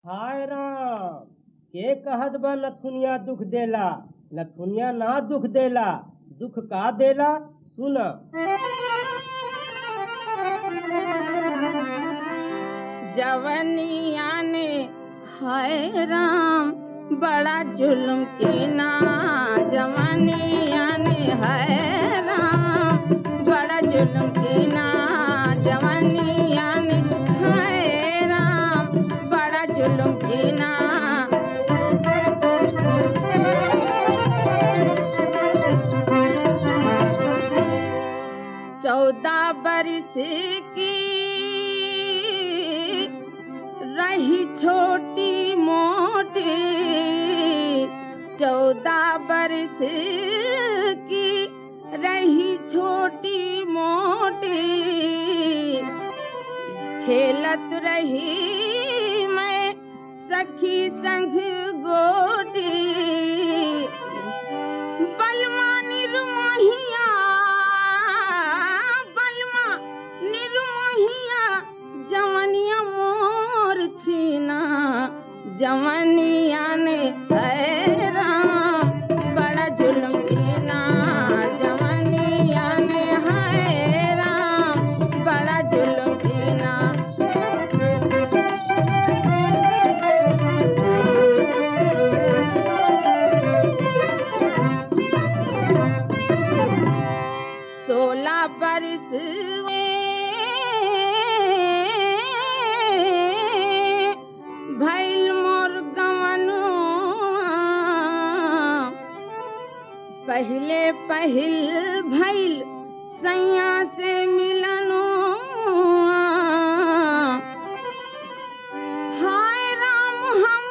हाय राम के कहत बा नथुनिया दुख देला। नथुनिया ना दुख देला, दुख का देला सुना। जवनिया ने हाय राम बड़ा जुल्म कीना। जवनिया ने हाय राम बड़ा जुल्म कीना। जवनिया ने हाय राम बड़ा जुल्म कीना। 14 बरस की रही छोटी मोटी। 14 बरस की रही छोटी मोटी। खेलत रही मैं सखी संग गोटी। बलमा निर्मोहिया जवनिया मोर छीना। जवनिया ने है राम बड़ा जुल्म कीना। जवनिया ने है राम बड़ा जुल्म कीना। सोलह बरस भैल मोर गवनु। पहले पहिल भैल सैया से मिलनु। हाय राम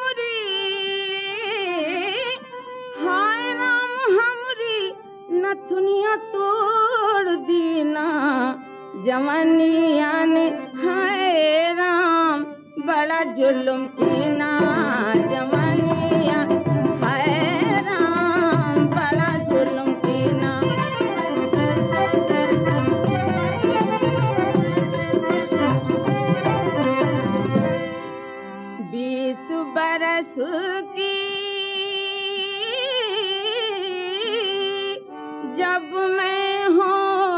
हमरी नथुनिया तोड़ दीना। जवनिया ने हाय राम बड़ा जुल्म कीना। जवनिया हाय राम बड़ा जुल्म कीना। 20 बरस की जब मैं हो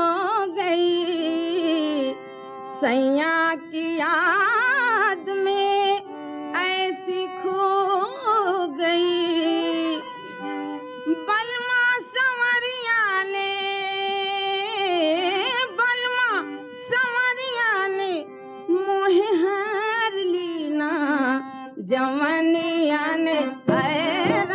गई सैया की याद में ऐसी खो गई। बलमा संवरिया ने मोहे हार लीना। जवनिया ने